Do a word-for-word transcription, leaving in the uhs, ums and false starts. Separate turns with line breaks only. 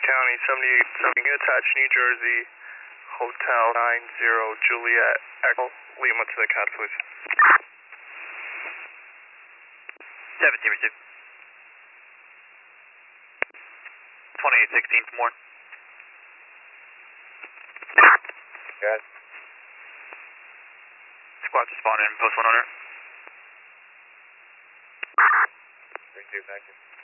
County, seventy-eight seventy, attached New Jersey, Hotel nine zero Juliet, Echo, Lima to the C A D, please.
seventeen received. twenty-eight sixteen for more.
Got it.
Squad to spawn in, post one hundred.
Three two, thank you.